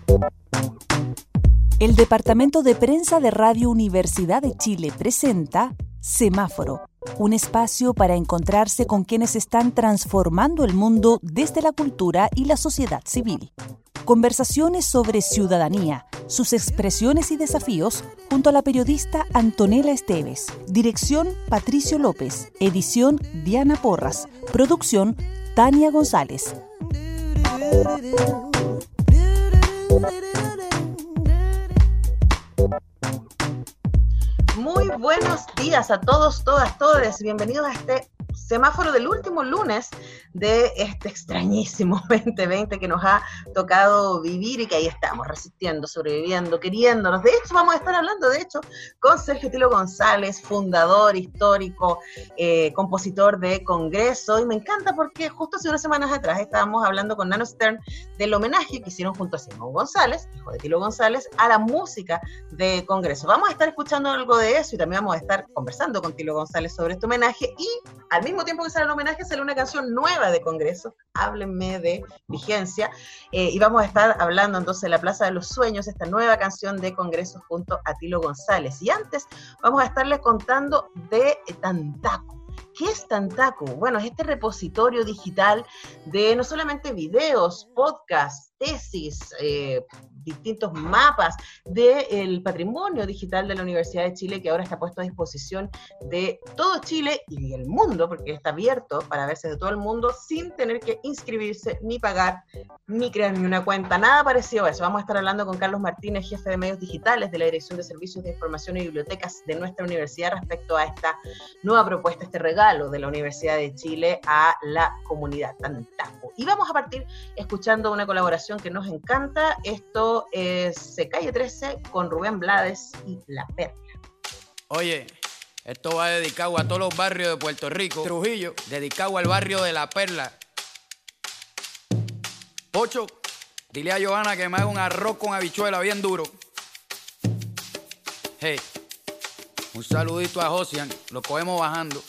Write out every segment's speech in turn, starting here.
El Departamento de Prensa de Radio Universidad de Chile presenta Semáforo, un espacio para encontrarse con quienes están transformando el mundo desde la cultura y la sociedad civil. Conversaciones sobre ciudadanía, sus expresiones y desafíos, junto a la periodista Antonella Esteves. Dirección Patricio López. Edición Diana Porras. Producción Tania González. Muy buenos días a todos, todas, todes. Bienvenidos a este semáforo del último lunes de este extrañísimo 2020 que nos ha tocado vivir y que ahí estamos resistiendo, sobreviviendo, queriéndonos. De hecho, vamos a estar hablando, con Sergio Tilo González, fundador, histórico, compositor de Congreso. Y me encanta porque justo hace unas semanas atrás estábamos hablando con Nano Stern del homenaje que hicieron junto a Simón González, hijo de Tilo González, a la música de Congreso. Vamos a estar escuchando algo de eso y también vamos a estar conversando con Tilo González sobre este homenaje, y al mismo tiempo que sale el homenaje sale una canción nueva de Congreso, Háblenme de Vigencia, y vamos a estar hablando entonces de La Plaza de los Sueños, esta nueva canción de Congreso junto a Tilo González. Y antes vamos a estarles contando de Tantaco. ¿Qué es Tantaco? Bueno, es este repositorio digital de no solamente videos, podcasts, tesis, distintos mapas del patrimonio digital de la Universidad de Chile, que ahora está puesto a disposición de todo Chile y el mundo, porque está abierto para verse de todo el mundo sin tener que inscribirse, ni pagar, ni crear ni una cuenta, nada parecido a eso. Vamos a estar hablando con Carlos Martínez, jefe de medios digitales de la Dirección de Servicios de Información y Bibliotecas de nuestra universidad, respecto a esta nueva propuesta, este regalo de la Universidad de Chile a la comunidad Tantaco. Y vamos a partir escuchando una colaboración que nos encanta. Esto es Calle 13 con Rubén Blades y La Perla. Oye, esto va dedicado a todos los barrios de Puerto Rico. Trujillo, dedicado al barrio de La Perla. Pocho, dile a Johanna que me haga un arroz con habichuela bien duro. Hey, un saludito a Josian, lo cogemos bajando.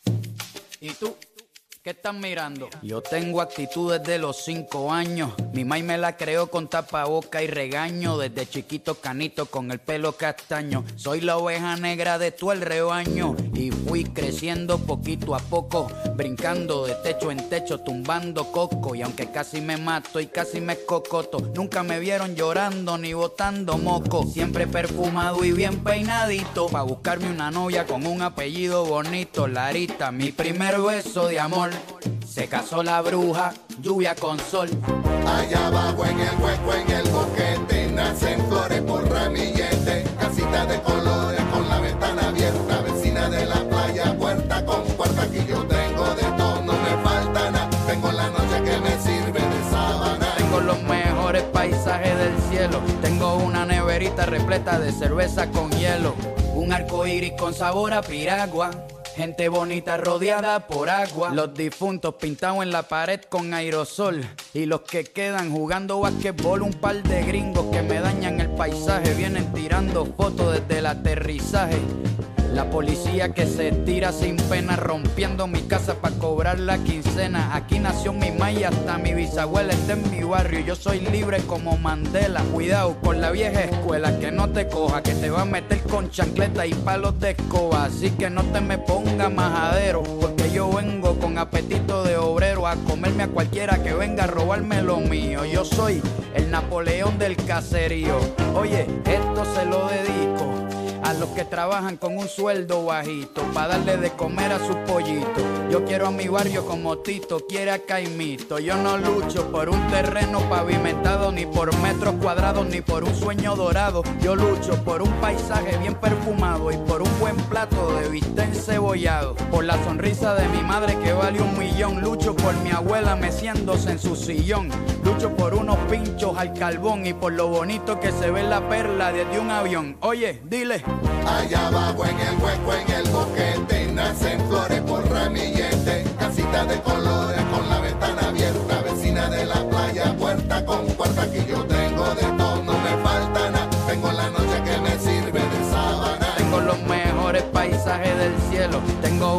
¿Y tú? ¿Qué estás mirando? Yo tengo actitud desde los 5 años. Mi maíz me la creó con tapaboca y regaño. Desde chiquito canito con el pelo castaño. Soy la oveja negra de todo el rebaño. Y fui creciendo poquito a poco, brincando de techo en techo, tumbando coco. Y aunque casi me mato y casi me escocoto, nunca me vieron llorando ni botando moco. Siempre perfumado y bien peinadito, pa' buscarme una novia con un apellido bonito. Larita, mi primer beso de amor. Se casó la bruja, lluvia con sol. Allá abajo en el hueco, en el boquete, nacen flores por ramillete. Casita de colores con la ventana abierta, vecina de la playa, puerta con puerta. Aquí yo tengo de todo, no me falta nada. Tengo la noche que me sirve de sábana. Tengo los mejores paisajes del cielo. Tengo una neverita repleta de cerveza con hielo. Un arco iris con sabor a piragua. Gente bonita rodeada por agua. Los difuntos pintados en la pared con aerosol. Y los que quedan jugando basquetbol. Un par de gringos que me dañan el paisaje. Vienen tirando fotos desde el aterrizaje. La policía que se tira sin pena, rompiendo mi casa para cobrar la quincena. Aquí nació mi maíz, hasta mi bisabuela está en mi barrio. Yo soy libre como Mandela. Cuidado con la vieja escuela, que no te coja, que te va a meter con chancleta y palos de escoba. Así que no te me ponga majadero, porque yo vengo con apetito de obrero a comerme a cualquiera que venga a robarme lo mío. Yo soy el Napoleón del caserío. Oye, esto se lo dedico a los que trabajan con un sueldo bajito, pa' darle de comer a sus pollitos. Yo quiero a mi barrio como Tito quiere a Caimito. Yo no lucho por un terreno pavimentado, ni por metros cuadrados, ni por un sueño dorado. Yo lucho por un paisaje bien perfumado y por un buen plato de bistec encebollado. Por la sonrisa de mi madre que vale 1 millón. Lucho por mi abuela meciéndose en su sillón. Lucho por unos pinchos al carbón y por lo bonito que se ve la perla desde un avión. Oye, dile. Allá abajo en el hueco, en el boquete, nacen flores por ramillete. Casita de colores con la ventana abierta, vecina de la playa, puerta con puerta. Aquí yo tengo de todo, no me falta nada. Tengo la noche que me sirve de sábana. Tengo los mejores paisajes del cielo. Tengo una nevera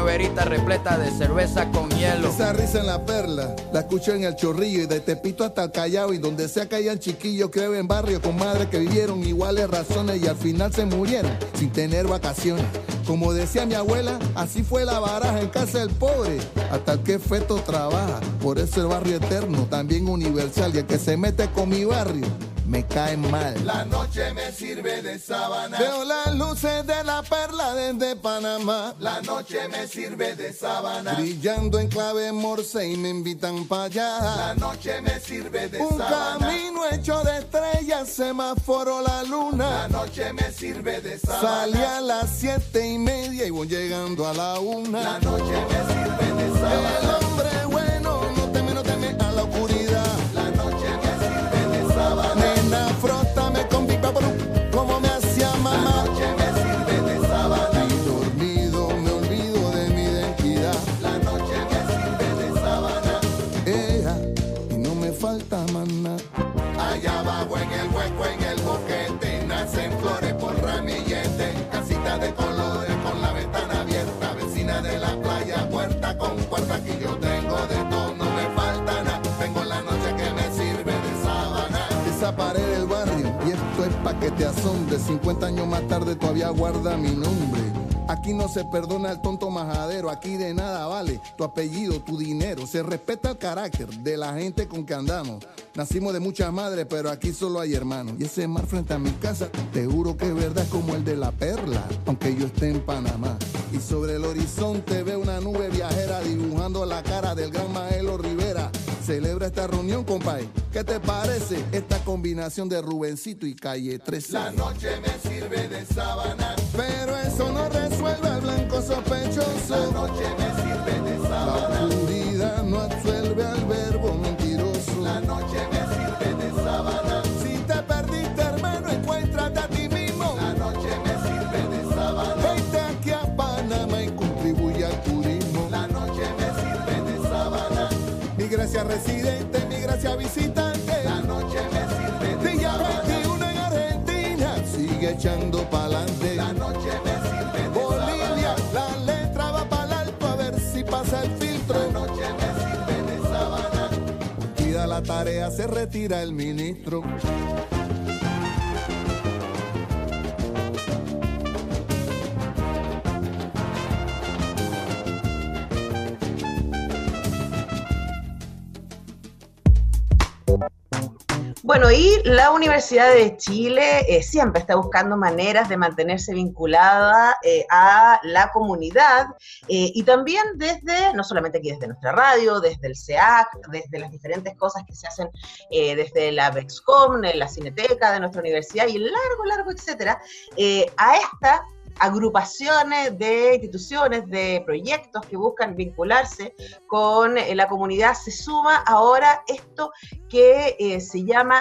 neverita repleta de cerveza con hielo. Esa risa en la Perla, la escucho en el Chorrillo y de Tepito hasta el Callao, y donde sea que hayan chiquillos, creo en barrio con madres que vivieron iguales razones y al final se murieron sin tener vacaciones. Como decía mi abuela, así fue la baraja en casa del pobre, hasta el que feto trabaja. Por eso el barrio eterno, también universal, y el que se mete con mi barrio, me cae mal. La noche me sirve de sábana. Veo las luces de la Perla desde Panamá. La noche me sirve de sábana. Brillando en clave morse y me invitan para allá. La noche me sirve de sábana. Un camino hecho de estrellas, semáforo la luna. La noche me sirve de sábana. Salí a las 7:30 y voy llegando a la 1. La noche me sirve de sábana. El hombre bueno no teme a la oscuridad. La noche me sirve de sábana. Frótame con Big Vaporub, como me hacía mamá. La noche me sirve de sábana. Y dormido me olvido de mi identidad. La noche me sirve de sábana. Y no me falta más nada. Allá abajo en el hueco, en el boquete, nacen flores por ramillete. Casita de colores con la ventana abierta. Vecina de la playa, puerta con puerta. Aquí yo tengo de todo, no me falta nada. Tengo la noche que me sirve de sábana. Esa pared del barrio, y esto es pa' que te asombre. 50 años más tarde todavía guarda mi nombre. Aquí no se perdona al tonto majadero, aquí de nada vale tu apellido, tu dinero. Se respeta el carácter de la gente con que andamos. Nacimos de muchas madres, pero aquí solo hay hermanos. Y ese mar frente a mi casa, te juro que es verdad como el de la Perla, aunque yo esté en Panamá. Y sobre el horizonte veo una nube viajera dibujando la cara del gran Maelo Rivera. Celebra esta reunión, compadre. ¿Qué te parece esta combinación de Rubencito y Calle 13? La noche me sirve de sábana, pero eso no resuelve al blanco sospechoso. La noche me sirve de sábana. La oscuridad no absuelve al verbo mentiroso. La noche me sirve de sábana. Si te perdiste, hermano, encuéntrate a ti mismo. La noche me sirve de sábana. Vente aquí a Panamá y contribuye al turismo. La noche me sirve de sábana. Mi gracia residente, mi gracia visitante. La noche me sirve de Día sábana. 21 en Argentina, sigue echando pa'lante. La noche me sirve de Bolivia, sábana. La letra va pa'l alto a ver si pasa el filtro. La noche me sirve de sábana. Cuida la tarea, se retira el ministro. Bueno, y la Universidad de Chile siempre está buscando maneras de mantenerse vinculada a la comunidad y también desde, no solamente aquí desde nuestra radio, desde el CEAC, desde las diferentes cosas que se hacen desde la Vexcom, la Cineteca de nuestra universidad y largo, etcétera, a esta agrupaciones de instituciones, de proyectos que buscan vincularse con la comunidad, se suma ahora esto que se llama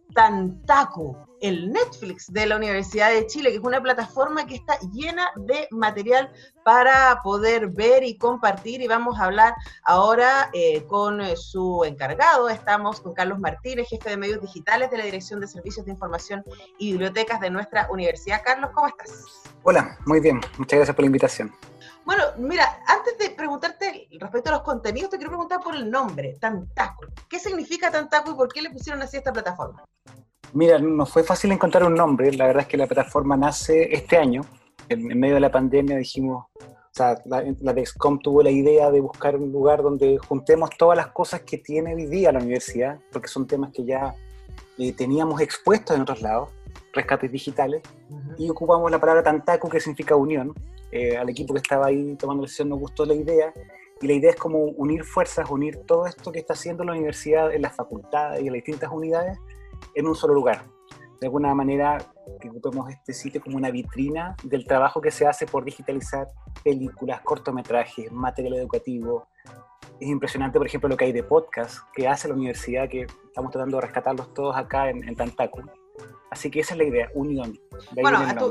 Tantaku, el Netflix de la Universidad de Chile, que es una plataforma que está llena de material para poder ver y compartir, y vamos a hablar ahora con su encargado. Estamos con Carlos Martínez, jefe de medios digitales de la Dirección de Servicios de Información y Bibliotecas de nuestra universidad. Carlos, ¿cómo estás? Hola, muy bien, muchas gracias por la invitación. Bueno, mira, antes de preguntarte respecto a los contenidos, te quiero preguntar por el nombre, Tantaku. ¿Qué significa Tantaku y por qué le pusieron así a esta plataforma? Mira, no fue fácil encontrar un nombre. La verdad es que la plataforma nace este año. En medio de la pandemia dijimos, o sea, la Vexcom tuvo la idea de buscar un lugar donde juntemos todas las cosas que tiene hoy día la universidad, porque son temas que ya teníamos expuestos en otros lados, rescates digitales, y ocupamos la palabra Tantaku, que significa unión. Al equipo que estaba ahí tomando la decisión nos gustó la idea, y la idea es como unir fuerzas, unir todo esto que está haciendo la universidad en las facultades y en las distintas unidades en un solo lugar. De alguna manera que ocupemos este sitio como una vitrina del trabajo que se hace por digitalizar películas, cortometrajes, material educativo. Es impresionante, por ejemplo, lo que hay de podcast que hace la universidad, que estamos tratando de rescatarlos todos acá en Tantaku. Así que esa es la idea, unión. Bueno,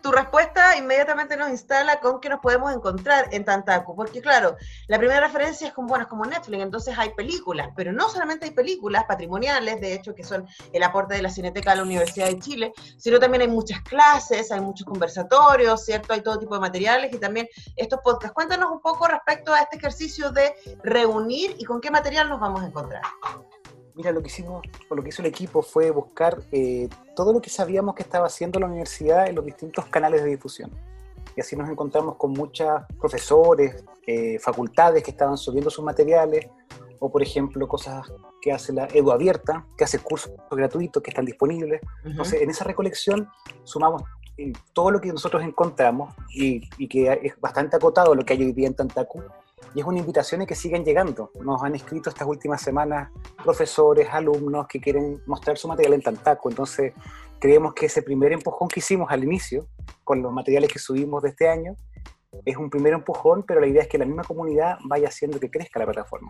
tu respuesta inmediatamente nos instala con que nos podemos encontrar en Tantaku, porque claro, la primera referencia es como, bueno, es como Netflix, entonces hay películas, pero no solamente hay películas patrimoniales, de hecho, que son el aporte de la Cineteca de la Universidad de Chile, sino también hay muchas clases, hay muchos conversatorios, ¿cierto? Hay todo tipo de materiales y también estos podcasts. Cuéntanos un poco respecto a este ejercicio de reunir y con qué material nos vamos a encontrar. Mira, lo que hicimos, o lo que hizo el equipo fue buscar todo lo que sabíamos que estaba haciendo la universidad en los distintos canales de difusión. Y así nos encontramos con muchos profesores, facultades que estaban subiendo sus materiales, o por ejemplo cosas que hace la Edu Abierta, que hace cursos gratuitos que están disponibles. Entonces, en esa recolección sumamos todo lo que nosotros encontramos y que es bastante acotado lo que hay hoy día en Tantaku. Y es una invitación a que sigan llegando. Nos han escrito estas últimas semanas profesores, alumnos que quieren mostrar su material en Tantaku. Entonces, creemos que ese primer empujón que hicimos al inicio, con los materiales que subimos de este año, es un primer empujón, pero la idea es que la misma comunidad vaya haciendo que crezca la plataforma.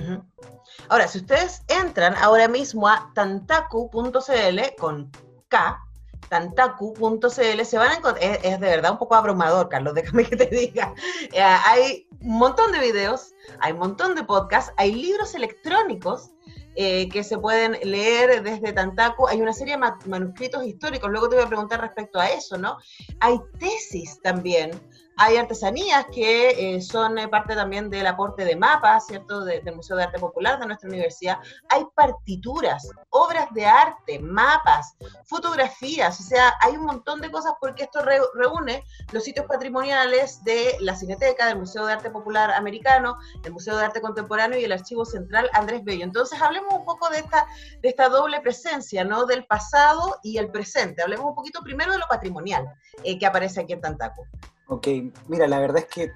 Ahora, si ustedes entran ahora mismo a tantaku.cl con K, tantaku.cl, se van a encontrar, es de verdad un poco abrumador, Carlos, déjame que te diga. Hay un montón de videos, hay un montón de podcasts, hay libros electrónicos que se pueden leer desde Tantaku, hay una serie de manuscritos históricos, luego te voy a preguntar respecto a eso, ¿no? Hay tesis también, hay artesanías que son parte también del aporte de mapas, ¿cierto?, del Museo de Arte Popular de nuestra universidad. Hay partituras, obras de arte, mapas, fotografías, o sea, hay un montón de cosas porque esto reúne los sitios patrimoniales de la Cineteca, del Museo de Arte Popular Americano, el Museo de Arte Contemporáneo y el Archivo Central Andrés Bello. Entonces, hablemos un poco de esta doble presencia, ¿no?, del pasado y el presente. Hablemos un poquito primero de lo patrimonial que aparece aquí en Tantaku. Ok, mira, la verdad es que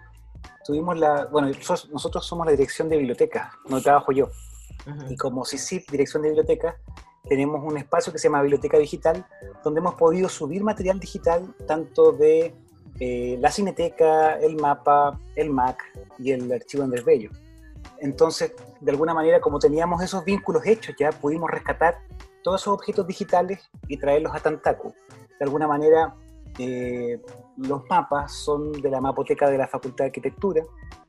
nosotros somos la dirección de bibliotecas, donde trabajo yo. Y como CICIP, dirección de bibliotecas, tenemos un espacio que se llama Biblioteca Digital, donde hemos podido subir material digital, tanto de la Cineteca, el mapa, el MAC y el archivo Andrés Bello. Entonces, de alguna manera, como teníamos esos vínculos hechos, ya pudimos rescatar todos esos objetos digitales y traerlos a Tantaku. De alguna manera, los mapas son de la mapoteca de la Facultad de Arquitectura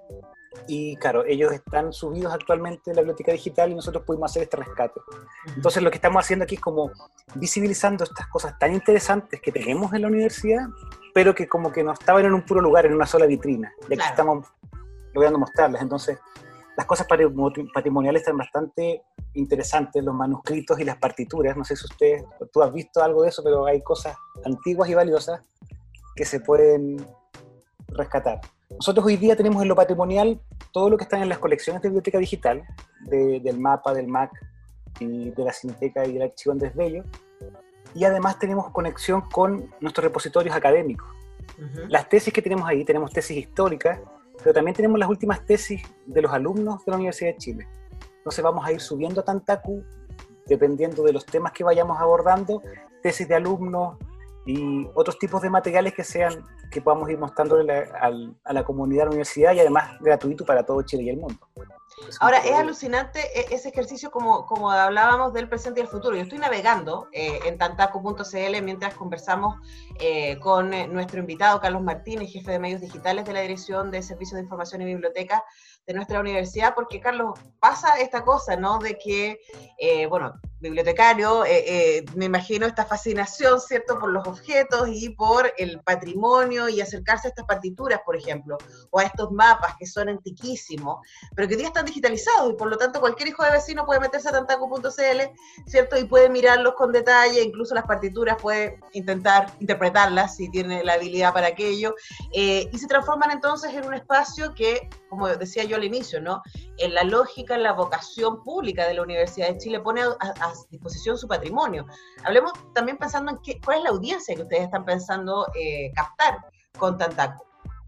y claro, ellos están subidos actualmente en la biblioteca digital y nosotros pudimos hacer este rescate. Entonces lo que estamos haciendo aquí es como visibilizando estas cosas tan interesantes que tenemos en la universidad, pero que como que no estaban en un puro lugar, en una sola vitrina, y aquí estamos logrando mostrarlas. Entonces las cosas patrimoniales están bastante interesantes, los manuscritos y las partituras. No sé si tú has visto algo de eso, pero hay cosas antiguas y valiosas que se pueden rescatar. Nosotros hoy día tenemos en lo patrimonial todo lo que está en las colecciones de biblioteca digital, del mapa, del MAC y de la Cineteca y del Archivo Andrés Bello, y además tenemos conexión con nuestros repositorios académicos. Las tesis que tenemos ahí, tenemos tesis históricas, pero también tenemos las últimas tesis de los alumnos de la Universidad de Chile. Entonces vamos a ir subiendo a Tantaku, dependiendo de los temas que vayamos abordando, tesis de alumnos y otros tipos de materiales que podamos ir mostrándole a la comunidad de la universidad, y además gratuito para todo Chile y el mundo. Ahora, es alucinante ese ejercicio como hablábamos del presente y el futuro. Yo estoy navegando en tantaku.cl mientras conversamos con nuestro invitado Carlos Martínez, jefe de medios digitales de la Dirección de Servicios de Información y Biblioteca de nuestra universidad, porque Carlos, pasa esta cosa, ¿no?, de que, bibliotecario, me imagino esta fascinación, ¿cierto?, por los objetos y por el patrimonio y acercarse a estas partituras, por ejemplo, o a estos mapas que son antiquísimos, pero que hoy día están digitalizados y por lo tanto cualquier hijo de vecino puede meterse a tantaku.cl, ¿cierto?, y puede mirarlos con detalle, incluso las partituras puede intentar interpretarlas si tiene la habilidad para aquello, y se transforman entonces en un espacio que, como decía yo al inicio, ¿no?, en la lógica, en la vocación pública de la Universidad de Chile pone a disposición su patrimonio. Hablemos también pensando en cuál es la audiencia que ustedes están pensando captar con Tantaku.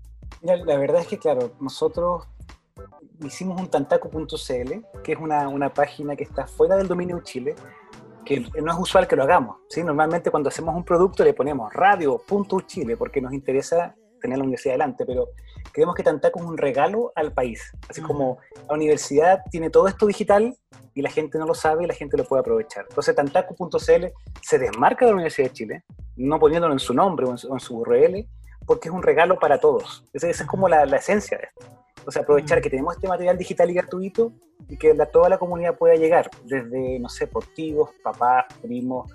La verdad es que, claro, nosotros hicimos un tantaku.cl, que es una página que está fuera del dominio Chile, que no es usual que lo hagamos, ¿sí? Normalmente cuando hacemos un producto le ponemos radio.uchile porque nos interesa tener la universidad adelante, pero creemos que Tantaku es un regalo al país, así como la universidad tiene todo esto digital y la gente no lo sabe y la gente lo puede aprovechar. Entonces Tantaku.cl se desmarca de la Universidad de Chile, no poniéndolo en su nombre o en su URL, porque es un regalo para todos. Esa es como la esencia de esto. O sea, aprovechar que tenemos este material digital y gratuito y que toda la comunidad pueda llegar, desde, no sé, por tíos, papás, primos,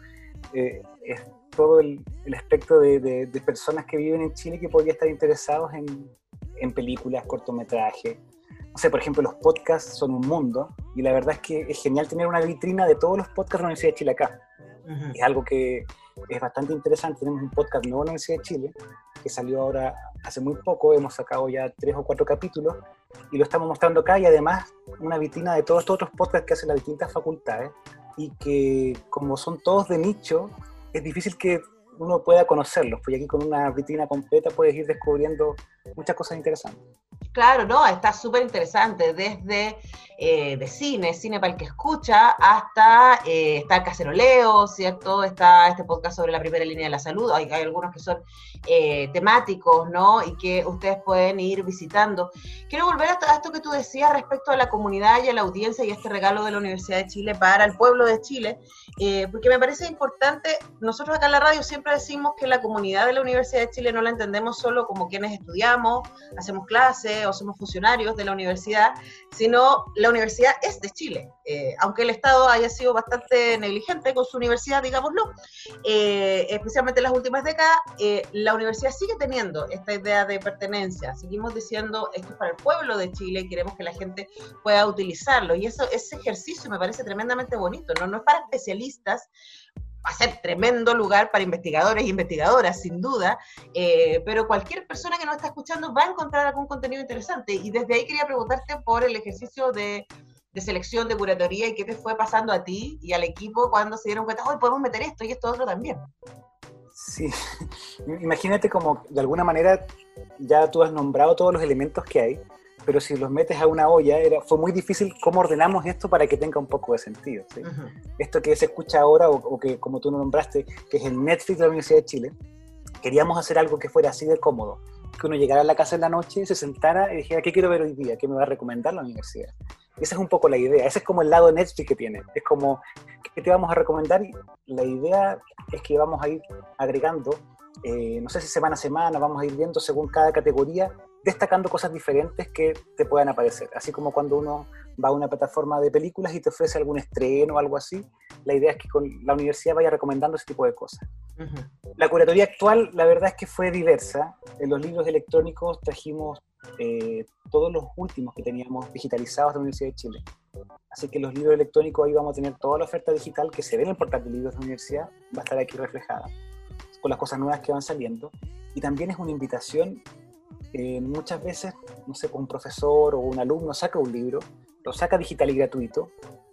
es todo el espectro de personas que viven en Chile que podrían estar interesados en películas, cortometrajes. No sé, por ejemplo, los podcasts son un mundo y la verdad es que es genial tener una vitrina de todos los podcasts de la Universidad de Chile acá. Uh-huh. Es algo que es bastante interesante. Tenemos un podcast nuevo en la Universidad de Chile que salió ahora hace muy poco, hemos sacado ya 3 o 4 capítulos y lo estamos mostrando acá, y además una vitrina de todos estos otros podcasts que hacen las distintas facultades, y que como son todos de nicho, es difícil que uno pueda conocerlos, porque aquí con una vitrina completa puedes ir descubriendo muchas cosas interesantes. Claro, no, está súper interesante, desde de cine para el que escucha, hasta está el caceroleo, ¿cierto? Está este podcast sobre la primera línea de la salud, hay algunos que son temáticos, ¿no? Y que ustedes pueden ir visitando. Quiero volver a esto que tú decías respecto a la comunidad y a la audiencia y este regalo de la Universidad de Chile para el pueblo de Chile, porque me parece importante. Nosotros acá en la radio siempre decimos que la comunidad de la Universidad de Chile no la entendemos solo como quienes estudiamos, hacemos clases o somos funcionarios de la universidad, sino la universidad es de Chile, aunque el Estado haya sido bastante negligente con su universidad, digámoslo, especialmente en las últimas décadas, la universidad sigue teniendo esta idea de pertenencia. Seguimos diciendo, esto es para el pueblo de Chile y queremos que la gente pueda utilizarlo, y ese ejercicio me parece tremendamente bonito, no es para especialistas. Va a ser tremendo lugar para investigadores e investigadoras, sin duda, pero cualquier persona que nos está escuchando va a encontrar algún contenido interesante, y desde ahí quería preguntarte por el ejercicio de selección, de curatoría, y qué te fue pasando a ti y al equipo cuando se dieron cuenta, hoy podemos meter esto y esto otro también. Sí, imagínate como de alguna manera ya tú has nombrado todos los elementos que hay, pero si los metes a una olla, fue muy difícil cómo ordenamos esto para que tenga un poco de sentido, ¿sí? Uh-huh. Esto que se escucha ahora, o que como tú lo nombraste, que es el Netflix de la Universidad de Chile, queríamos hacer algo que fuera así de cómodo, que uno llegara a la casa en la noche, se sentara y dijera, ¿qué quiero ver hoy día? ¿Qué me va a recomendar la universidad? Esa es un poco la idea, ese es como el lado de Netflix que tiene, es como, ¿qué te vamos a recomendar? Y la idea es que vamos a ir agregando, no sé si semana a semana, vamos a ir viendo según cada categoría, destacando cosas diferentes que te puedan aparecer. Así como cuando uno va a una plataforma de películas y te ofrece algún estreno o algo así, la idea es que con la universidad vaya recomendando ese tipo de cosas. Uh-huh. La curatoría actual, la verdad es que fue diversa. En los libros electrónicos trajimos todos los últimos que teníamos digitalizados de la Universidad de Chile. Así que los libros electrónicos ahí vamos a tener toda la oferta digital que se ve en el portal de libros de la universidad, va a estar aquí reflejada, con las cosas nuevas que van saliendo. Y también es una invitación. Muchas veces, no sé, un profesor o un alumno saca un libro, lo saca digital y gratuito,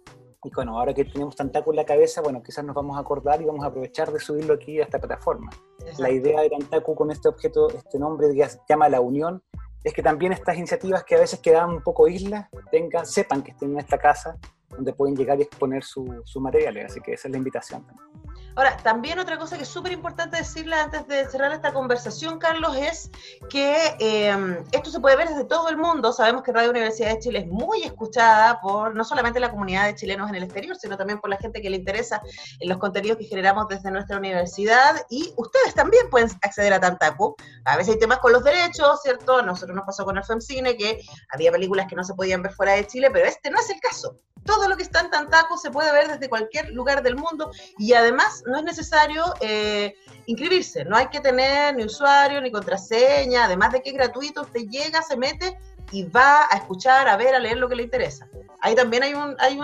y bueno, ahora que tenemos Tantaku en la cabeza, bueno, quizás nos vamos a acordar y vamos a aprovechar de subirlo aquí a esta plataforma. Exacto. La idea de Tantaku con este objeto, este nombre que se llama La Unión, es que también estas iniciativas que a veces quedan un poco islas, sepan que estén en esta casa, donde pueden llegar y exponer sus materiales, así que esa es la invitación. Ahora, también otra cosa que es súper importante decirle antes de cerrar esta conversación, Carlos, es que esto se puede ver desde todo el mundo. Sabemos que Radio Universidad de Chile es muy escuchada por no solamente la comunidad de chilenos en el exterior, sino también por la gente que le interesa en los contenidos que generamos desde nuestra universidad, y ustedes también pueden acceder a Tantaku. A veces hay temas con los derechos, ¿cierto? A nosotros nos pasó con el FEMCine, que había películas que no se podían ver fuera de Chile, pero este no es el caso. Todo lo que está en Tantaku se puede ver desde cualquier lugar del mundo, y además no es necesario inscribirse, no hay que tener ni usuario ni contraseña, además de que es gratuito, usted llega, se mete y va a escuchar, a ver, a leer lo que le interesa. Ahí también hay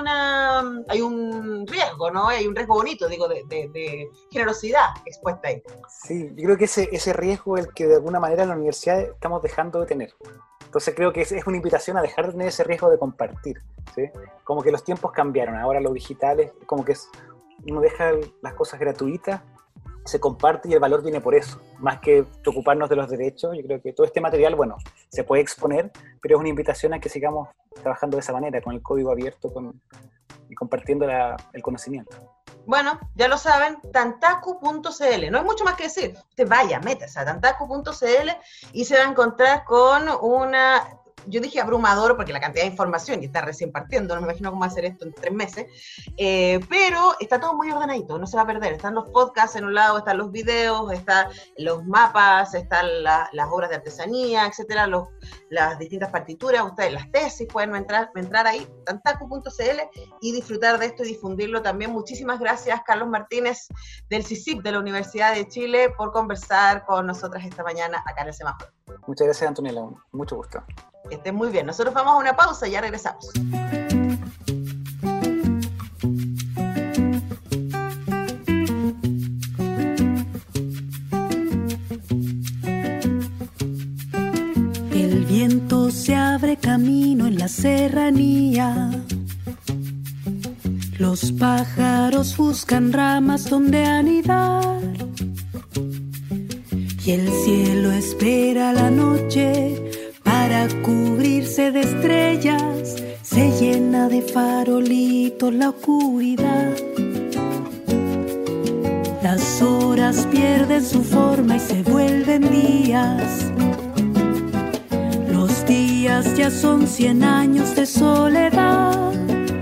un riesgo, ¿no? Hay un riesgo bonito, digo, de generosidad expuesta ahí. Sí, yo creo que ese riesgo es el que de alguna manera en la universidad estamos dejando de tener. Entonces creo que es una invitación a dejar de tener ese riesgo de compartir, ¿sí? Como que los tiempos cambiaron, ahora lo digital es como que uno deja las cosas gratuitas, se comparte y el valor viene por eso, más que preocuparnos de los derechos. Yo creo que todo este material, bueno, se puede exponer, pero es una invitación a que sigamos trabajando de esa manera, con el código abierto y compartiendo el conocimiento. Bueno, ya lo saben, tantaku.cl, no hay mucho más que decir, usted vaya, métase a tantaku.cl y se va a encontrar con una yo dije abrumador porque la cantidad de información y está recién partiendo, no me imagino cómo hacer esto en 3 meses, pero está todo muy ordenadito, no se va a perder. Están los podcasts en un lado, están los videos, están los mapas, están las obras de artesanía, etcétera, las distintas partituras, ustedes las tesis, pueden entrar ahí, tantacu.cl, y disfrutar de esto y difundirlo también. Muchísimas gracias, Carlos Martínez, del CICIP de la Universidad de Chile, por conversar con nosotras esta mañana acá en el Semáforo. Muchas gracias, Antonella, mucho gusto. Que estén muy bien. Nosotros vamos a una pausa y ya regresamos. El viento se abre camino en la serranía. Los pájaros buscan ramas donde anidar. Y el cielo espera la noche para cubrirse de estrellas. Se llena de farolitos la oscuridad. Las horas pierden su forma y se vuelven días. Los días ya son 100 años de soledad.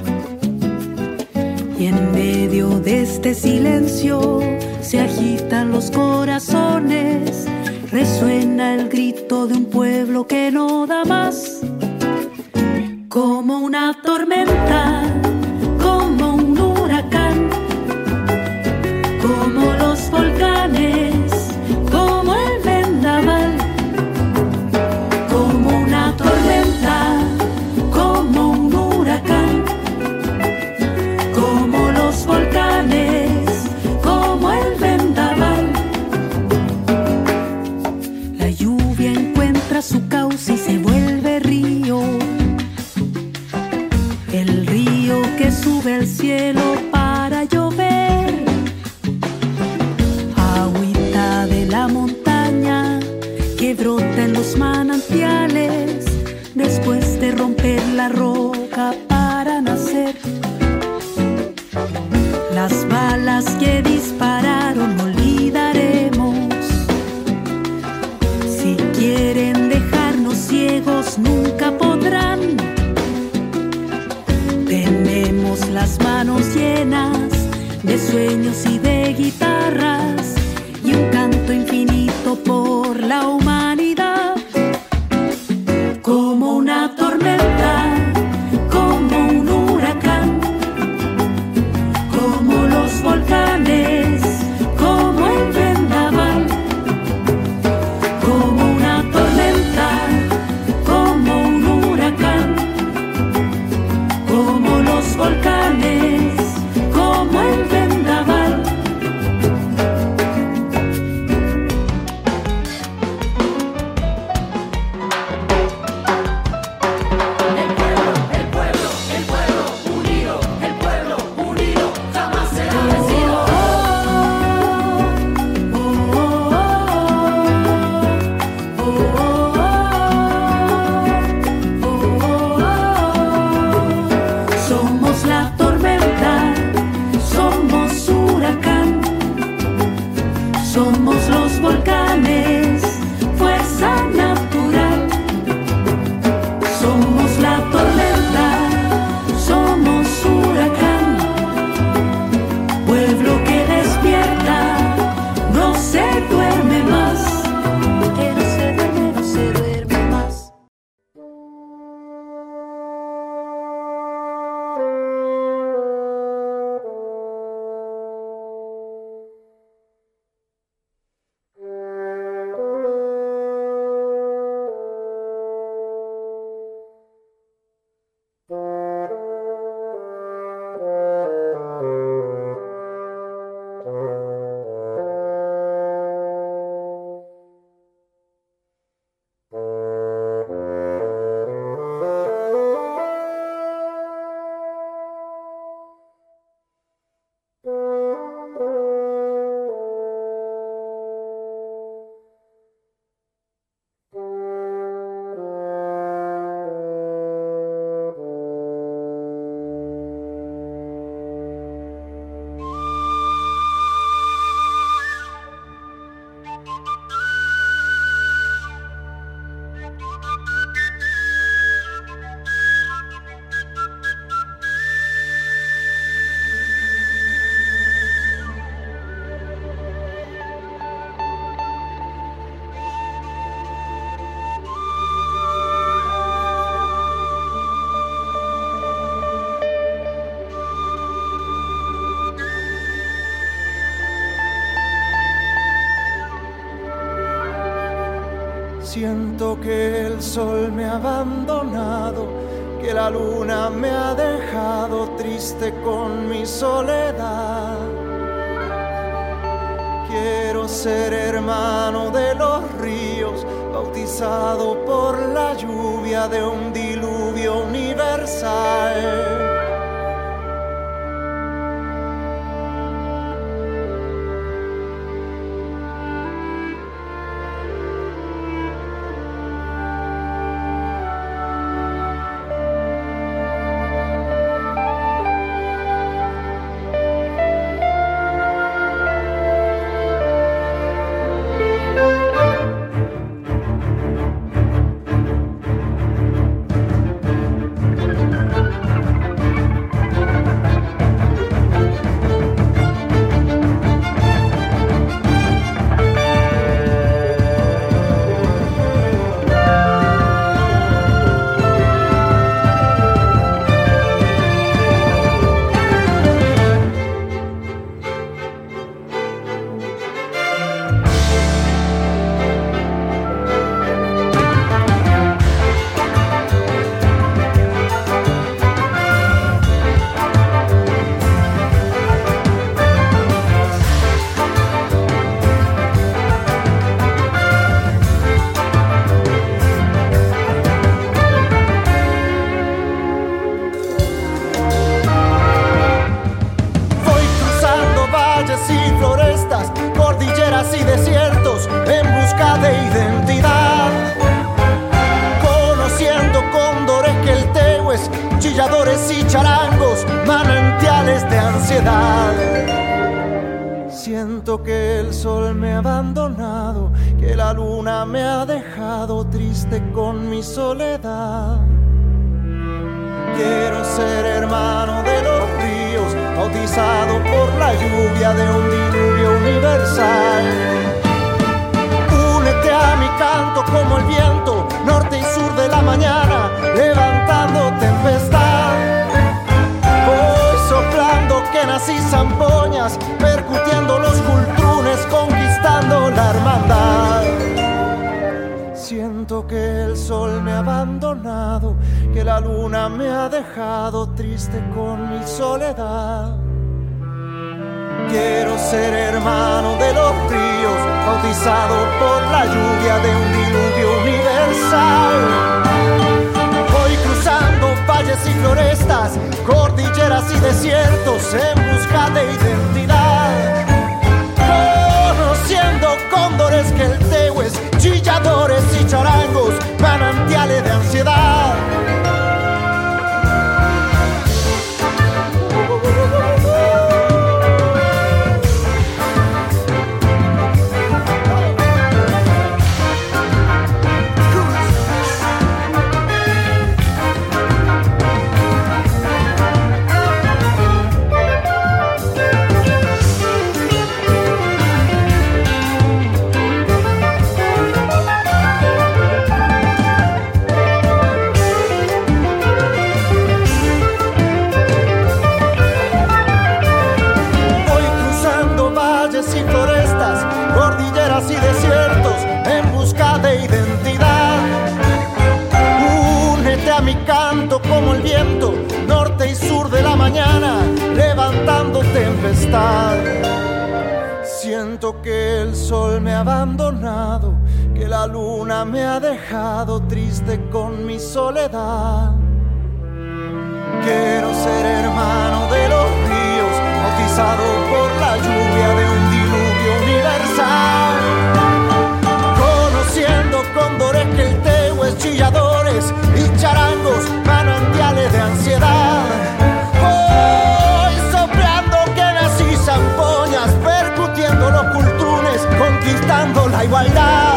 Y en medio de este silencio se agitan los corazones. Resuena el grito de un pueblo que no da más. Como una tormenta, como un huracán, como los volcanes, como el vendaval. Como una tormenta, como un huracán, como los volcanes, como el vendaval. La lluvia encuentra su cauce y se vuelve río. El río que sube al cielo para llover. Agüita de la montaña que brota en los manantiales después de romper la roca para nacer. Las balas que dispararon no olvidaremos. Si quieren dejarnos ciegos nunca podrán. Tenemos las manos llenas de sueños y de guitarras y un canto infinito por la humanidad. Como una tormenta, como un huracán, como los volcanes, como el vendaval. Como una tormenta, como un huracán, como los volcanes, como el vendaval. Somos la tormenta, somos huracán, somos los volcanes, fuerza natural. Somos la tormenta, somos huracán, pueblo que despierta, no se duerme más, que no se duerme, no se duerme más. Siento que el sol me ha abandonado, que la luna me ha dejado triste con mi soledad. Quiero ser hermano de los ríos, bautizado por la lluvia de un diluvio universal. Y charangos, manantiales de ansiedad. Siento que el sol me ha abandonado, que la luna me ha dejado triste con mi soledad. Quiero ser hermano de los ríos, bautizado por la lluvia de un diluvio universal. Únete a mi canto como el viento, norte y sur de la mañana, levantando tempestad. Voy soplando quenas y zampoñas, percutiendo los cultrunes, conquistando la hermandad. Siento que el sol me ha abandonado, que la luna me ha dejado triste con mi soledad. Quiero ser hermano de los ríos, bautizado por la lluvia de un diluvio universal. Voy cruzando valles y florestas, cordilleras y desiertos en busca de identidad. Conociendo cóndores, queltehues, chilladores y charangos, manantiales de ansiedad. Y desiertos en busca de identidad. Únete a mi canto como el viento, norte y sur de la mañana, levantando tempestad. Siento que el sol me ha abandonado, que la luna me ha dejado triste con mi soledad. Quiero ser hermano de los ríos, bautizado por la lluvia de un diluvio universal. Conociendo cóndores, queltehues, chilladores y charangos, manantiales de ansiedad. Voy soplando quenas y zampoñas, percutiendo los cultrunes, conquistando la igualdad.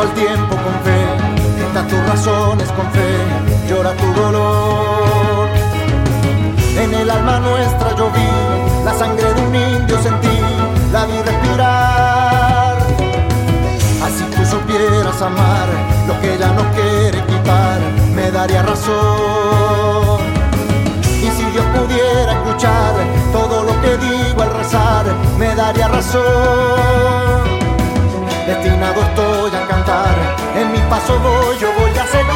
paso al tiempo con fe, dicta tus razones con fe, llora tu dolor. En el alma nuestra yo vi la sangre de un indio, sentí, la vi respirar. Así tú supieras amar lo que ella no quiere quitar, me daría razón. Y si Dios pudiera escuchar todo lo que digo al rezar, me daría razón. Destinado estoy a cantar, en mi paso voy, yo voy a seguir.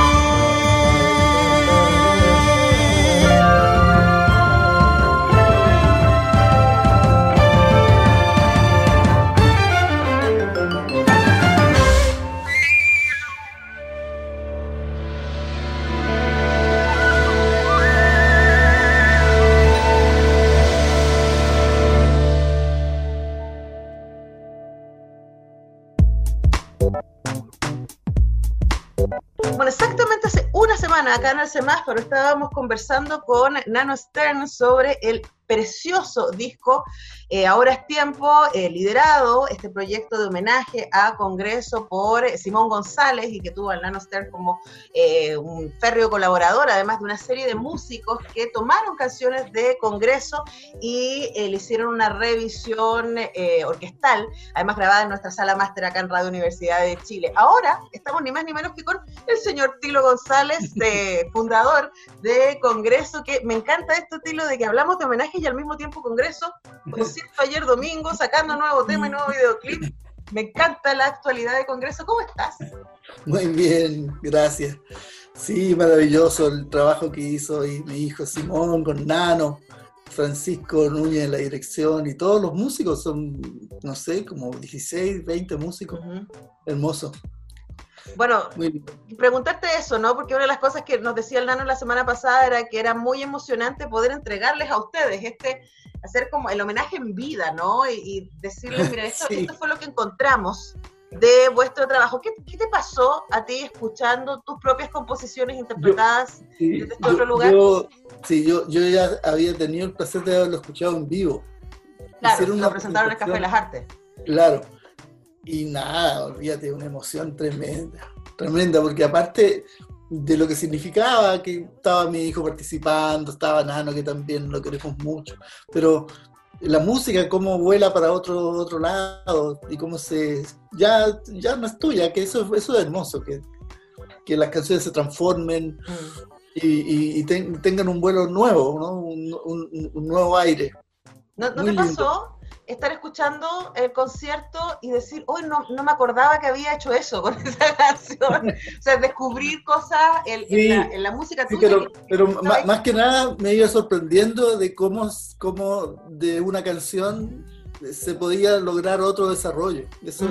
Bueno, exactamente hace una semana acá en el Semáforo estábamos conversando con Nano Stern sobre el precioso disco Ahora es Tiempo, liderado este proyecto de homenaje a Congreso por Simón González, y que tuvo al Nano Stern como un férreo colaborador, además de una serie de músicos que tomaron canciones de Congreso y le hicieron una revisión orquestal, además grabada en nuestra sala máster acá en Radio Universidad de Chile. Ahora estamos ni más ni menos que con el señor Tilo González, fundador de Congreso, que me encanta esto, Tilo, de que hablamos de homenaje y al mismo tiempo Congreso, concierto ayer domingo, sacando nuevo tema y nuevo videoclip. Me encanta la actualidad de Congreso. ¿Cómo estás? Muy bien, gracias. Sí, maravilloso el trabajo que hizo mi hijo Simón con Nano, Francisco Núñez en la dirección, y todos los músicos son, no sé, como 16, 20 músicos. Hermoso. Bueno, preguntarte eso, ¿no? Porque una de las cosas que nos decía el Nano la semana pasada era que era muy emocionante poder entregarles a ustedes hacer como el homenaje en vida, ¿no? Y decirles, mira, esto fue lo que encontramos de vuestro trabajo. ¿Qué te pasó a ti escuchando tus propias composiciones interpretadas desde otro lugar? Yo ya había tenido el placer de haberlo escuchado en vivo. Claro, lo presentaron en el Café de las Artes. Claro. Y nada, olvídate, una emoción tremenda, porque aparte de lo que significaba, que estaba mi hijo participando, estaba Nano, que también lo queremos mucho, pero la música, cómo vuela para otro lado, y cómo ya no es tuya, que eso es hermoso, que las canciones se transformen y tengan un vuelo nuevo, ¿no? un nuevo aire. ¿No te pasó estar escuchando el concierto y decir, hoy no me acordaba que había hecho eso con esa canción? O sea, descubrir cosas en la música tuya. Pero más que nada me iba sorprendiendo de cómo de una canción se podía lograr otro desarrollo. Eso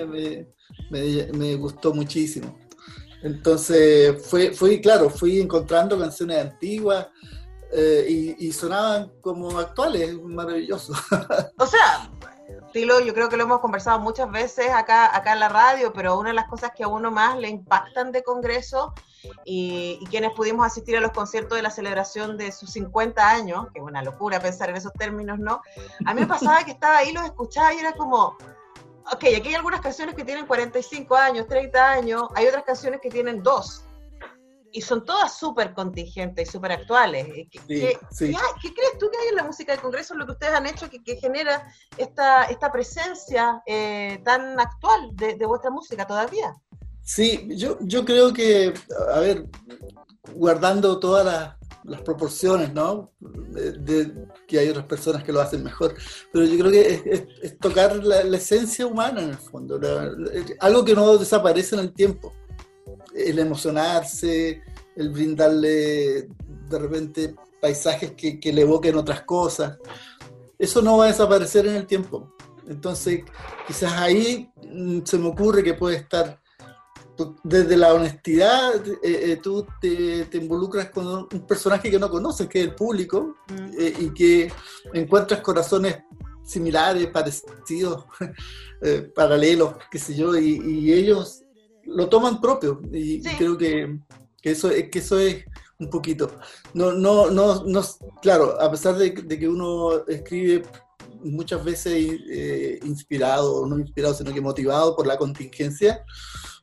me gustó muchísimo. Entonces fui encontrando canciones antiguas, y sonaban como actuales, maravilloso. O sea, Tilo, yo creo que lo hemos conversado muchas veces acá en la radio, pero una de las cosas que a uno más le impactan de Congreso, y quienes pudimos asistir a los conciertos de la celebración de sus 50 años, que es una locura pensar en esos términos, ¿no? A mí me pasaba que estaba ahí, los escuchaba y era como, ok, aquí hay algunas canciones que tienen 45 años, 30 años, hay otras canciones que tienen 2. Y son todas súper contingentes y súper actuales. ¿Qué crees tú que hay en la música de Congreso, lo que ustedes han hecho, que genera esta presencia tan actual de vuestra música todavía? Sí, yo creo que, a ver, guardando todas las proporciones, ¿no? Que hay otras personas que lo hacen mejor, pero yo creo que es tocar la esencia humana en el fondo, algo que no desaparece en el tiempo. El emocionarse, el brindarle de repente paisajes que le evoquen otras cosas, eso no va a desaparecer en el tiempo. Entonces quizás ahí se me ocurre que puede estar desde la honestidad. Tú te involucras con un personaje que no conoces, que es el público, y que encuentras corazones similares, parecidos, paralelos, qué sé yo, y ellos lo toman propio, y creo que eso es un poquito. No, claro, a pesar de que uno escribe muchas veces inspirado, o no inspirado, sino que motivado por la contingencia,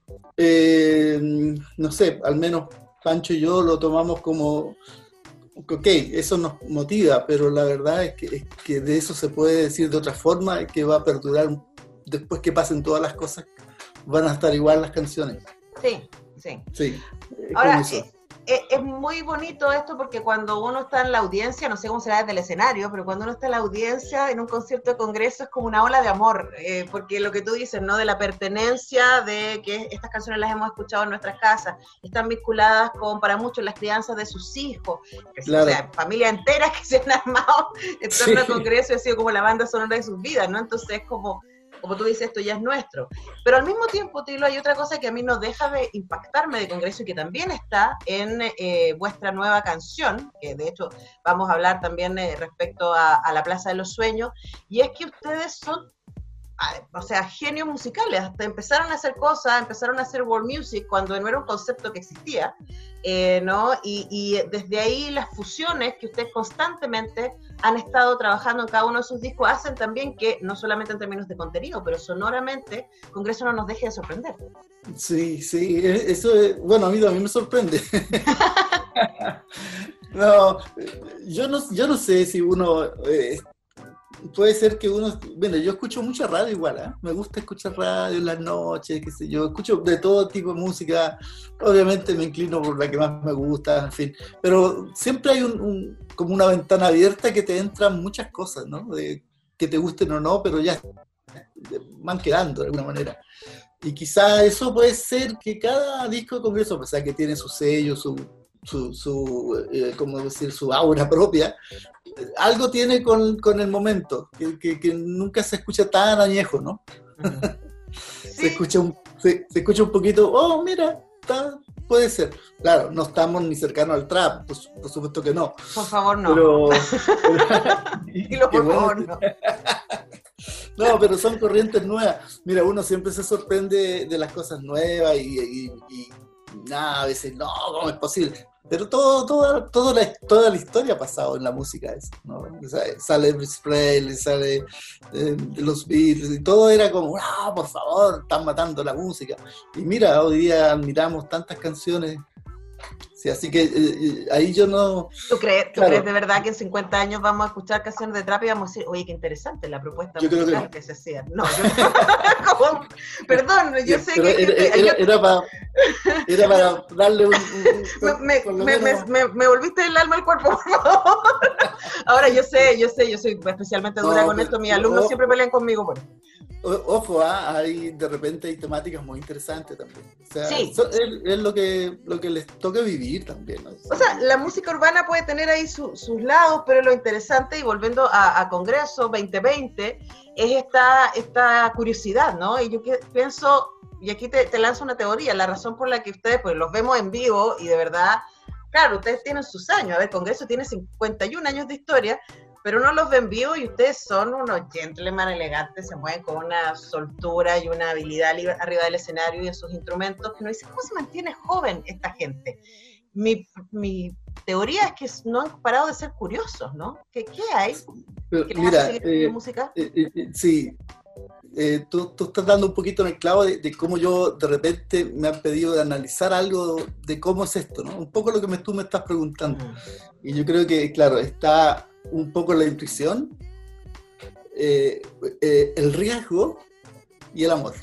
no sé, al menos Pancho y yo lo tomamos como, ok, eso nos motiva, pero la verdad es que de eso se puede decir de otra forma y que va a perdurar después que pasen todas las cosas, van a estar igual las canciones. Sí, sí. Sí. Ahora, es muy bonito esto porque cuando uno está en la audiencia, no sé cómo será desde el escenario, pero cuando uno está en la audiencia en un concierto de congreso es como una ola de amor, porque lo que tú dices, ¿no? De la pertenencia, de que estas canciones las hemos escuchado en nuestras casas, están vinculadas con, para muchos, las crianzas de sus hijos, que claro. O sea, familias enteras que se han armado en torno al congreso y ha sido como la banda sonora de sus vidas, ¿no? Entonces es como tú dices, esto ya es nuestro. Pero al mismo tiempo, Tilo, hay otra cosa que a mí no deja de impactarme de Congreso y que también está en vuestra nueva canción, que de hecho vamos a hablar también respecto a la Plaza de los Sueños, y es que ustedes son, o sea, genios musicales, hasta empezaron a hacer cosas, empezaron a hacer world music cuando no era un concepto que existía, ¿no? Y desde ahí las fusiones que ustedes constantemente han estado trabajando en cada uno de sus discos hacen también que, no solamente en términos de contenido, pero sonoramente, Congreso no nos deje de sorprender. Sí, eso es, bueno, a mí me sorprende. No, yo no sé si uno... puede ser que uno, bueno, yo escucho mucha radio igual, ¿eh? Me gusta escuchar radio en las noches, qué sé yo, escucho de todo tipo de música, obviamente me inclino por la que más me gusta, en fin, pero siempre hay como una ventana abierta que te entran muchas cosas, ¿no? De que te gusten o no, pero ya van quedando de alguna manera. Y quizá eso puede ser que cada disco de Congreso, o sea, que tiene su sello, ¿cómo decir? Su aura propia, algo tiene con el momento, que nunca se escucha tan añejo, ¿no? Sí. se escucha un poquito, oh, mira, puede ser. Claro, no estamos ni cercanos al trap, por supuesto que no. Por favor, no. Dilo, por favor, no. No, pero son corrientes nuevas. Mira, uno siempre se sorprende de las cosas nuevas y nada, a veces, no, ¿cómo es posible? Pero toda la historia ha pasado en la música eso, ¿no? O sea, sale Elvis Presley, sale los Beatles, y todo era como, por favor, están matando la música. Y mira, hoy día admiramos tantas canciones. Sí, así que ahí yo no... ¿Tú crees de verdad que en 50 años vamos a escuchar canciones de trap y vamos a decir, oye, qué interesante la propuesta musical que se hacía? No, perdón, yo sé que... Era para darle me volviste el alma al cuerpo, por favor. Ahora yo sé, yo soy especialmente dura con esto, mis alumnos siempre pelean conmigo por eso. Ojo, de repente hay temáticas muy interesantes también. O sea, sí. Es lo que les toca vivir también, ¿no? O sea, la música urbana puede tener ahí sus lados, pero lo interesante, y volviendo a Congreso 2020, es esta curiosidad, ¿no? Y yo pienso, y aquí te lanzo una teoría, la razón por la que ustedes pues los vemos en vivo, y de verdad, claro, ustedes tienen sus años, a ver, Congreso tiene 51 años de historia, pero uno los ve en vivo y ustedes son unos gentleman elegantes, se mueven con una soltura y una habilidad arriba del escenario y en sus instrumentos, que uno dice, ¿cómo se mantiene joven esta gente? Mi teoría es que no han parado de ser curiosos, ¿no? ¿Qué hay? Pero, ¿Qué les hace seguir música? Sí, tú estás dando un poquito en el clavo de cómo yo de repente me han pedido de analizar algo de cómo es esto, ¿no? Un poco lo que tú me estás preguntando. Y yo creo que, claro, está un poco la intuición, el riesgo y el amor.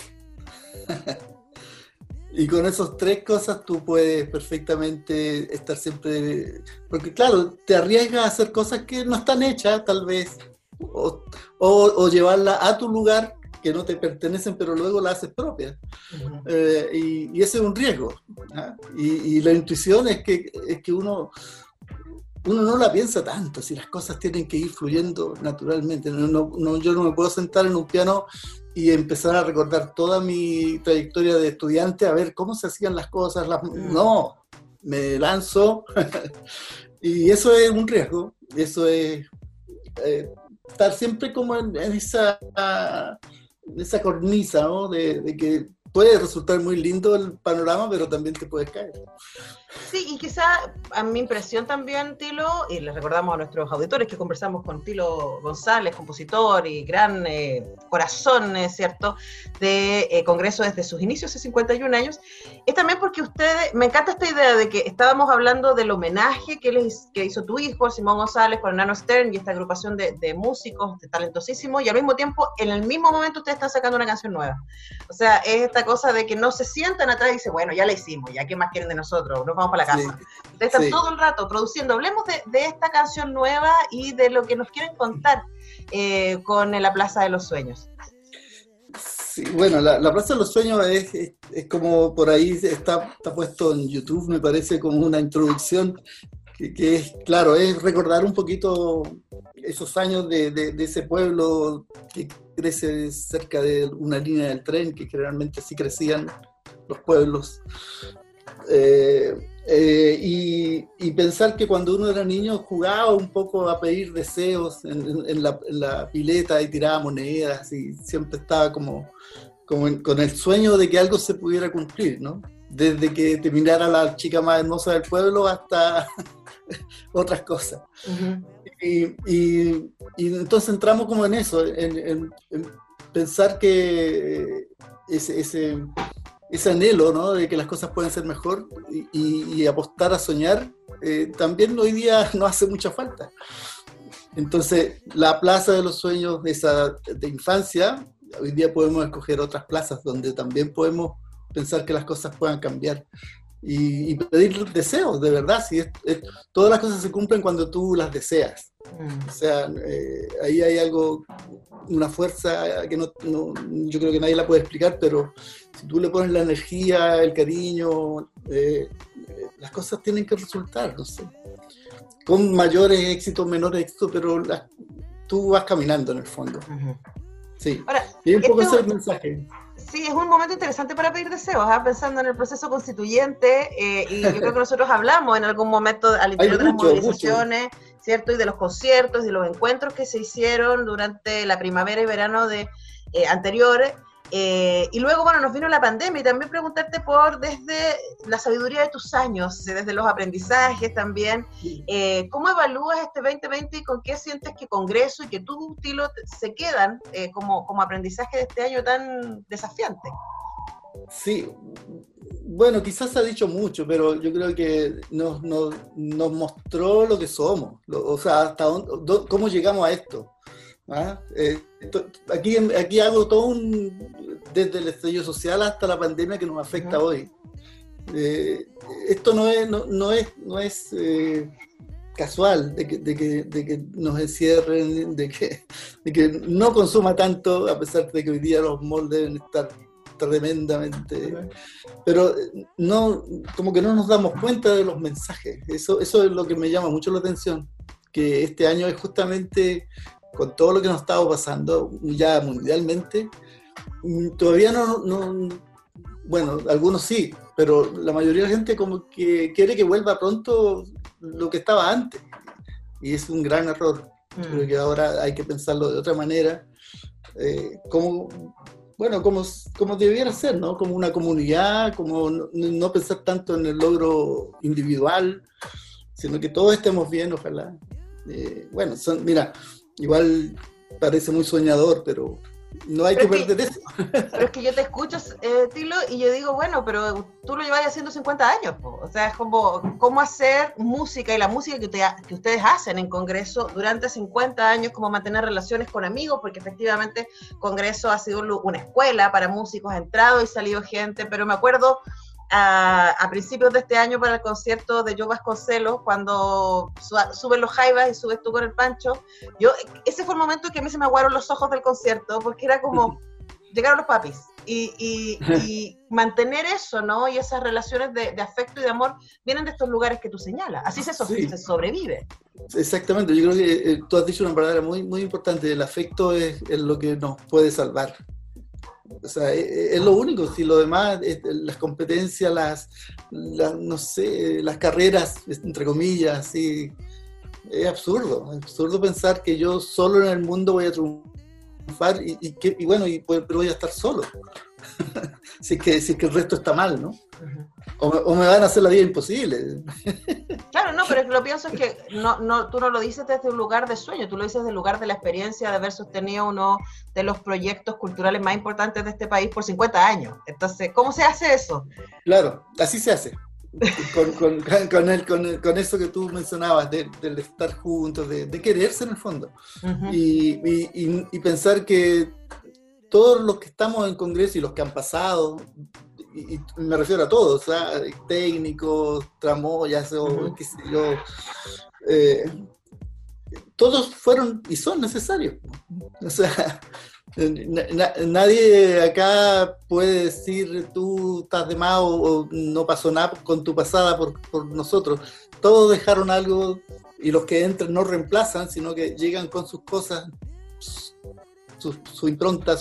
Y con esas tres cosas tú puedes perfectamente estar siempre... Porque claro, te arriesgas a hacer cosas que no están hechas, tal vez, o llevarla a tu lugar que no te pertenecen, pero luego la haces propia. Y ese es un riesgo. Y la intuición es que uno no la piensa tanto, si las cosas tienen que ir fluyendo naturalmente. Yo no me puedo sentar en un piano y empezar a recordar toda mi trayectoria de estudiante, a ver cómo se hacían las cosas. No, me lanzo. Y eso es un riesgo. Eso es estar siempre como en esa cornisa, ¿no? De que puede resultar muy lindo el panorama, pero también te puedes caer. Sí, y quizá a mi impresión también, Tilo, y les recordamos a nuestros auditores que conversamos con Tilo González, compositor y gran corazón, ¿cierto?, de Congreso desde sus inicios, hace 51 años, es también porque ustedes, me encanta esta idea de que estábamos hablando del homenaje que hizo tu hijo, Simón González, con Nano Stern y esta agrupación de músicos talentosísimos, y al mismo tiempo, en el mismo momento ustedes están sacando una canción nueva. O sea, es esta cosa de que no se sientan atrás y dicen, bueno, ya la hicimos, ya qué más quieren de nosotros, nos vamos para la casa. Sí. Ustedes están todo el rato produciendo. Hablemos de esta canción nueva y de lo que nos quieren contar con La Plaza de los Sueños. Sí, bueno, la Plaza de los Sueños es como por ahí está puesto en YouTube, me parece, como una introducción que es, claro, es recordar un poquito esos años de ese pueblo que crece cerca de una línea del tren, que generalmente así crecían los pueblos. Y pensar que cuando uno era niño jugaba un poco a pedir deseos en la pileta y tiraba monedas y siempre estaba como con el sueño de que algo se pudiera cumplir, ¿no? Desde que te mirara la chica más hermosa del pueblo hasta otras cosas. Uh-huh. Y entonces entramos como en eso, en pensar que ese anhelo, ¿no?, de que las cosas pueden ser mejor y apostar a soñar, también hoy día no hace mucha falta. Entonces, la Plaza de los Sueños esa de infancia, hoy día podemos escoger otras plazas donde también podemos pensar que las cosas puedan cambiar y pedir deseos, de verdad. Si todas las cosas se cumplen cuando tú las deseas. O sea, ahí hay algo, una fuerza que no, yo creo que nadie la puede explicar, pero si tú le pones la energía, el cariño, las cosas tienen que resultar, no sé, con mayores éxitos, menores éxitos, pero tú vas caminando en el fondo. Uh-huh. Sí. Ahora, y un poco ese es el mensaje. Sí, es un momento interesante para pedir deseos, pensando en el proceso constituyente, y yo creo que nosotros hablamos en algún momento al interior de las movilizaciones, ¿cierto? Y de los conciertos y los encuentros que se hicieron durante la primavera y verano anteriores. Y luego, bueno, nos vino la pandemia, y también preguntarte desde la sabiduría de tus años, desde los aprendizajes también, ¿cómo evalúas este 2020 y con qué sientes que Congreso y que tu Tilo se quedan como aprendizaje de este año tan desafiante? Sí, bueno, quizás se ha dicho mucho, pero yo creo que nos mostró lo que somos, o sea, hasta cómo llegamos a esto. Aquí hago todo desde el estallido social hasta la pandemia que nos afecta hoy. Esto no es casual de que nos encierren, de que no consuma tanto, a pesar de que hoy día los malls deben estar tremendamente, pero no, como que no nos damos cuenta de los mensajes. Eso es lo que me llama mucho la atención, que este año es justamente, con todo lo que nos estaba pasando ya mundialmente, todavía no, bueno, algunos sí, pero la mayoría de la gente como que quiere que vuelva pronto lo que estaba antes, y es un gran error. Creo que ahora hay que pensarlo de otra manera, como debiera ser, ¿no? Como una comunidad, como no pensar tanto en el logro individual, sino que todos estemos bien, ojalá. Mira, igual parece muy soñador, pero no hay que perder eso. Pero es que yo te escucho, Tilo, y yo digo, bueno, pero tú lo llevas haciendo 50 años, po. O sea, es como cómo hacer música y la música que ustedes hacen en Congreso durante 50 años, como mantener relaciones con amigos, porque efectivamente Congreso ha sido una escuela para músicos, ha entrado y salido gente, pero me acuerdo a principios de este año para el concierto de Joe Vasconcelos, cuando suben los Jaivas y subes tú con el Pancho, ese fue el momento que a mí se me aguaron los ojos del concierto, porque era como, llegaron los papis, y mantener eso, ¿no? Y esas relaciones de afecto y de amor vienen de estos lugares que tú señalas, así se sobrevive. Exactamente, yo creo que tú has dicho una palabra muy, muy importante, el afecto es lo que nos puede salvar. O sea, es lo único. Si lo demás, las competencias, no sé, las carreras, entre comillas, sí, es absurdo pensar que yo solo en el mundo voy a triunfar pero voy a estar solo. si es que el resto está mal, ¿no? O me van a hacer la vida imposible. Claro, no, pero lo pienso es que tú no lo dices desde un lugar de sueño, tú lo dices desde el lugar de la experiencia de haber sostenido uno de los proyectos culturales más importantes de este país por 50 años. Entonces, ¿cómo se hace eso? Claro, así se hace. Con eso que tú mencionabas, del estar juntos, de quererse en el fondo. Y pensar que todos los que estamos en Congreso y los que han pasado, y me refiero a todos, técnicos, tramoyas, o qué sé yo, todos fueron y son necesarios. O sea, nadie acá puede decir tú estás de más o no pasó nada con tu pasada por nosotros. Todos dejaron algo y los que entran no reemplazan, sino que llegan con sus cosas, su impronta,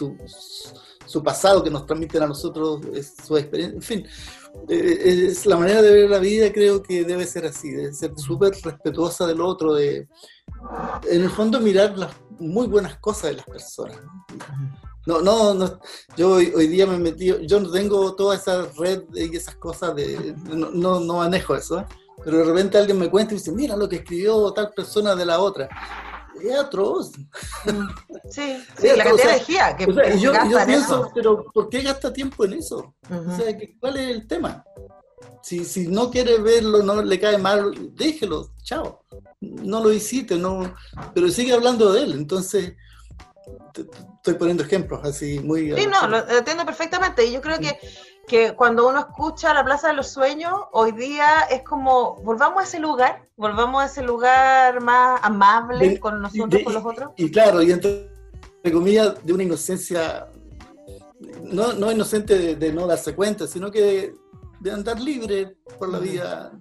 su pasado que nos transmiten a nosotros, su experiencia, en fin. Es la manera de ver la vida, creo que debe ser así, debe ser súper respetuosa del otro, en el fondo mirar las muy buenas cosas de las personas. No, yo hoy día me metí, yo no tengo toda esa red y esas cosas, no manejo eso, pero de repente alguien me cuenta y dice, mira lo que escribió tal persona de la otra. Es atroz. Sí, la cantidad de energía que yo gasta en pienso, eso. pero ¿por qué gasta tiempo en eso? O sea, ¿cuál es el tema? Si no quiere verlo, no le cae mal, déjelo, chao. No lo visite, pero sigue hablando de él. Entonces, estoy poniendo ejemplos así muy... Sí, no, lo entiendo perfectamente. Y yo creo que cuando uno escucha la Plaza de los Sueños, hoy día es como, volvamos a ese lugar más amable con nosotros, con los otros. Y claro, y entre comillas, de una inocencia, no inocente de no darse cuenta, sino que de andar libre por la vida,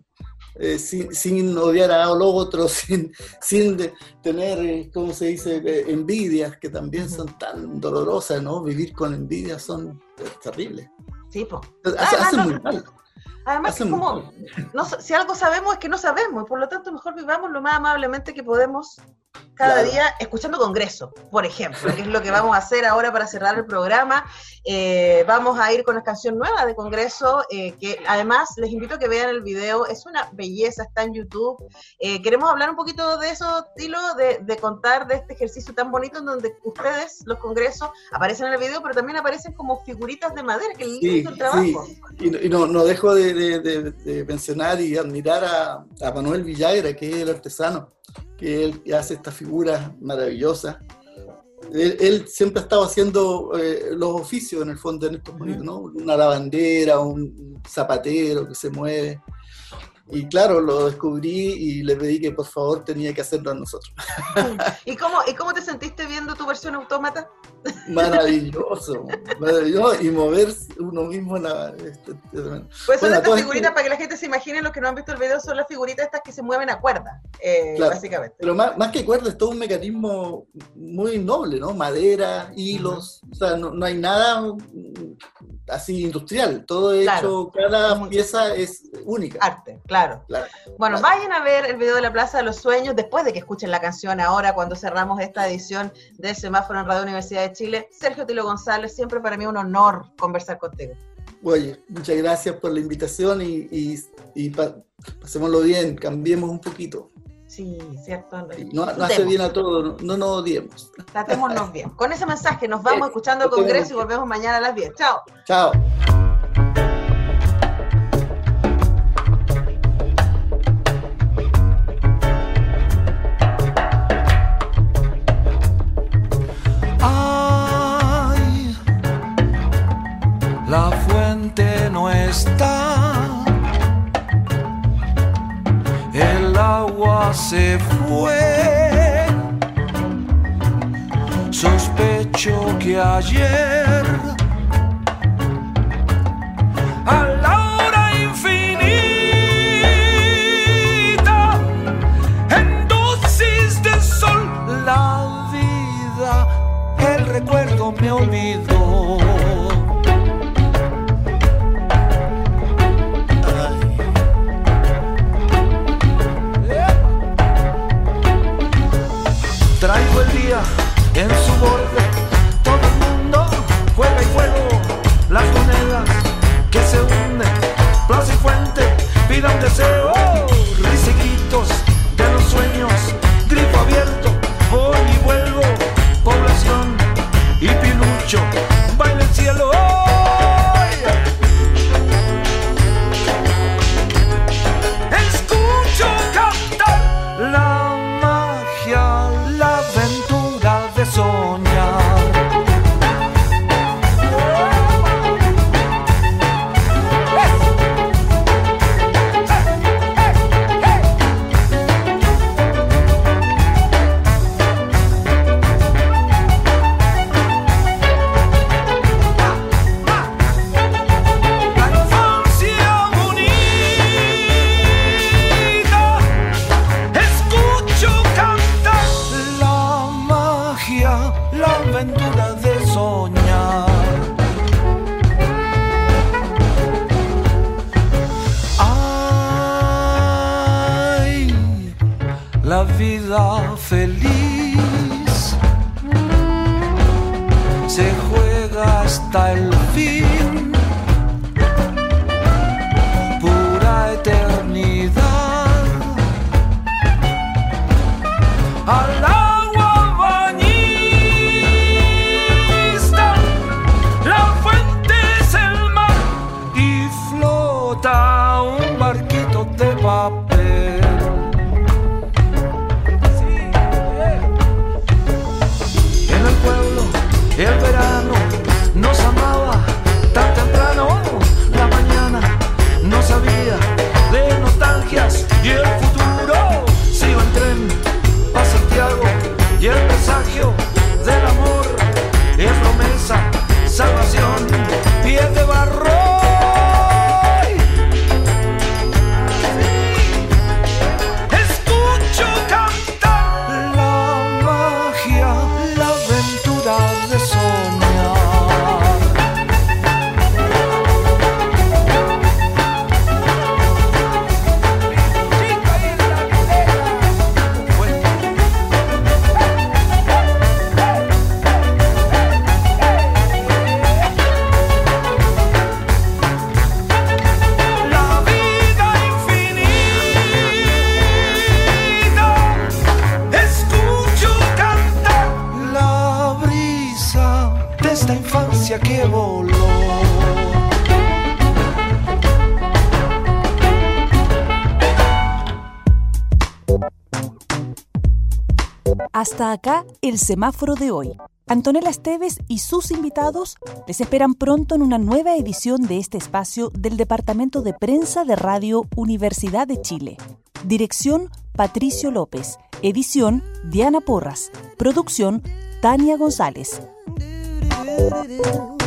sin odiar a los otros, sin tener, ¿cómo se dice?, envidias, que también son tan dolorosas, ¿no? Vivir con envidias son terribles. Sí, pues. Hacen muy mal. Además, que como, si algo sabemos es que no sabemos, por lo tanto mejor vivamos lo más amablemente que podemos cada día, escuchando Congreso, por ejemplo, que es lo que vamos a hacer ahora para cerrar el programa. Vamos a ir con la canción nueva de Congreso, que además les invito a que vean el video, es una belleza, está en YouTube. Queremos hablar un poquito de eso, Tilo, de contar de este ejercicio tan bonito en donde ustedes, los congresos, aparecen en el video, pero también aparecen como figuritas de madera, que es lindo el trabajo. Sí. Y no dejo de mencionar y admirar a Manuel Villagra, que es el artesano, que él hace estas figuras maravillosas. Él siempre ha estado haciendo los oficios en el fondo en estos bonitos, ¿no? Una lavandera, un zapatero que se mueve. Y claro, lo descubrí y le pedí que por favor tenía que hacerlo a nosotros. ¿Y cómo te sentiste viendo tu versión autómata? Maravilloso. Y mover uno mismo Pues son estas figuritas, para que la gente se imagine, los que no han visto el video, son las figuritas estas que se mueven a cuerda, claro, básicamente. Pero más que cuerda, es todo un mecanismo muy noble, ¿no? Madera, hilos, o sea, no hay nada así industrial, todo hecho, cada pieza es única. Arte, claro. Bueno, vayan a ver el video de la Plaza de los Sueños después de que escuchen la canción ahora, cuando cerramos esta edición del Semáforo en Radio Universidad de Chile. Sergio Tilo González, siempre para mí un honor conversar contigo. Oye, muchas gracias por la invitación y pasémoslo bien, cambiemos un poquito. Sí, cierto. No hace bien a todos, no nos odiemos. Tratémonos bien. Con ese mensaje nos vamos escuchando el Congreso y volvemos mañana a las 10. Chao. Chao. Ay, la fuente no está. El agua se fue. Sospecho que ayer, a la hora infinita, en dosis de sol, la vida, el recuerdo me olvidó. Traigo el día en su borde, todo el mundo juega deseo, risa y gritos de los sueños, grifo abierto, voy y vuelvo, población y pilucho, baila el cielo. Escucho cantar la magia, la aventura de soñar. La vida feliz se juega hasta el fin, pura eternidad. Al agua bañista, la fuente es el mar y flota un barquito de papel. El verano nos amaba tan temprano, la mañana no sabía de nostalgias y el futuro. Sigo en tren a Santiago y el presagio del amor es promesa, salvación, pies de barro. Escucho cantar la magia, la aventura de soñar. La vida infinita, escucho cantar la brisa de esta infancia que voló. Hasta acá el semáforo de hoy. Antonella Esteves y sus invitados les esperan pronto en una nueva edición de este espacio del Departamento de Prensa de Radio Universidad de Chile. Dirección: Patricio López. Edición: Diana Porras. Producción: Tania González.